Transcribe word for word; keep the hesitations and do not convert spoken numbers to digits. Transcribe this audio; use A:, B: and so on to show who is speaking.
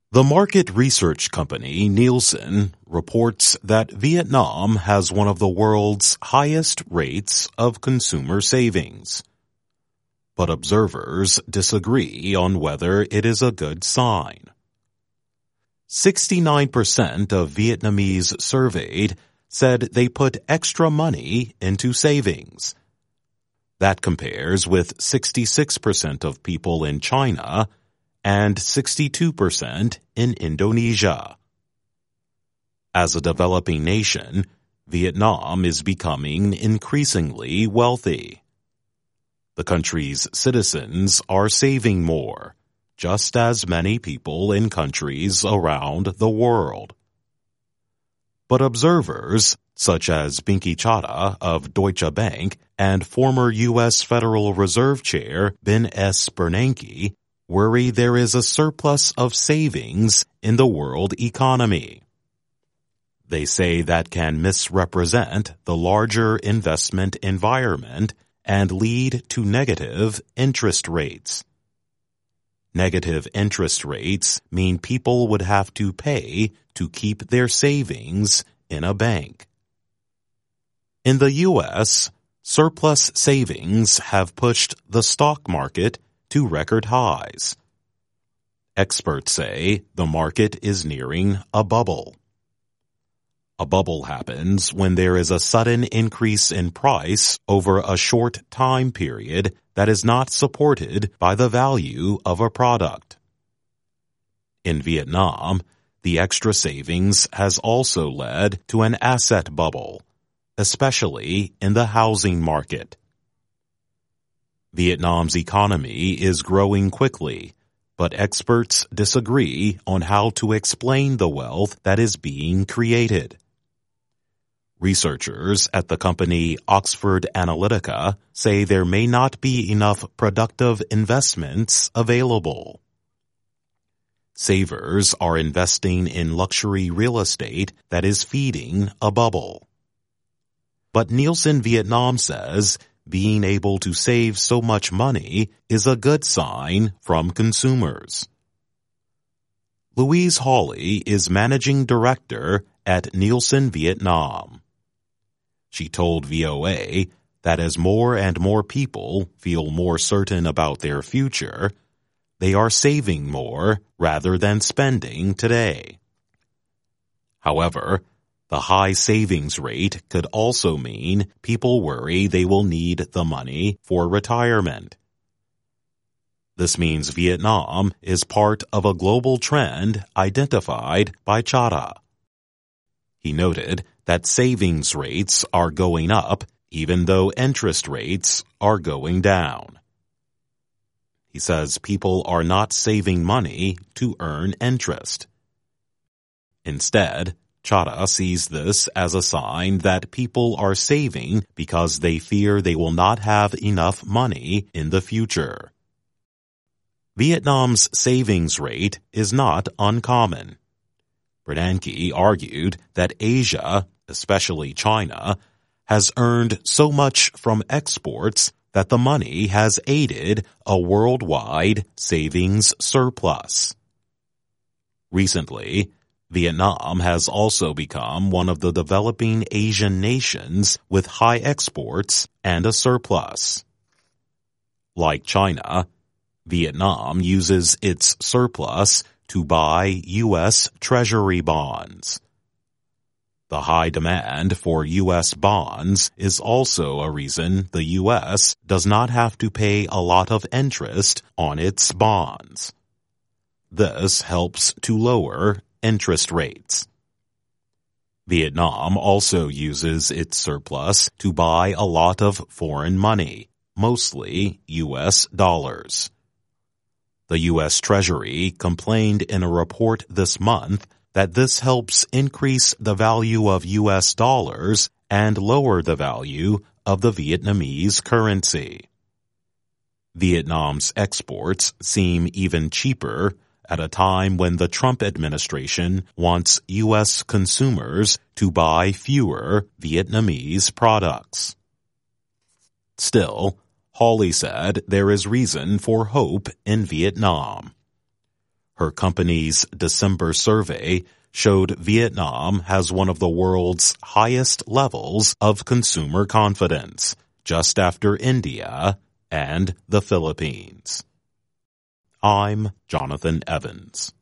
A: The market research company Nielsen reports that Vietnam has one of the world's highest rates of consumer savings. But observers disagree on whether it is a good sign. sixty-nine percent of Vietnamese surveyed said they put extra money into savings. That compares with sixty-six percent of people in China and sixty-two percent in Indonesia. As a developing nation, Vietnam is becoming increasingly wealthy. The country's citizens are saving more, just as many people in countries around the world. But observers, such as Binky Chadha of Deutsche Bank and former U S Federal Reserve Chair Ben S. Bernanke, worry there is a surplus of savings in the world economy. They say that can misrepresent the larger investment environment and lead to negative interest rates. Negative interest rates mean people would have to pay to keep their savings in a bank. In the U S, surplus savings have pushed the stock market to record highs. Experts say the market is nearing a bubble. A bubble happens when there is a sudden increase in price over a short time period that is not supported by the value of a product. In Vietnam, the extra savings has also led to an asset bubble, especially in the housing market. Vietnam's economy is growing quickly, but experts disagree on how to explain the wealth that is being created. Researchers at the company Oxford Analytica say there may not be enough productive investments available. Savers are investing in luxury real estate that is feeding a bubble. But Nielsen Vietnam says being able to save so much money is a good sign from consumers. Louise Hawley is managing director at Nielsen Vietnam. She told V O A that as more and more people feel more certain about their future, they are saving more rather than spending today. However, the high savings rate could also mean people worry they will need the money for retirement. This means Vietnam is part of a global trend identified by Chadha. He noted that savings rates are going up even though interest rates are going down. He says people are not saving money to earn interest. Instead, Chadha sees this as a sign that people are saving because they fear they will not have enough money in the future. Vietnam's savings rate is not uncommon. Bernanke argued that Asia, especially China, has earned so much from exports that the money has aided a worldwide savings surplus. Recently, Vietnam has also become one of the developing Asian nations with high exports and a surplus. Like China, Vietnam uses its surplus to buy U S Treasury bonds. The high demand for U S bonds is also a reason the U S does not have to pay a lot of interest on its bonds. This helps to lower interest rates. Vietnam also uses its surplus to buy a lot of foreign money, mostly U S dollars. The U S Treasury complained in a report this month that this helps increase the value of U S dollars and lower the value of the Vietnamese currency. Vietnam's exports seem even cheaper at a time when the Trump administration wants U S consumers to buy fewer Vietnamese products. Still, Hawley said there is reason for hope in Vietnam. Her company's December survey showed Vietnam has one of the world's highest levels of consumer confidence, just after India and the Philippines. I'm Jonathan Evans.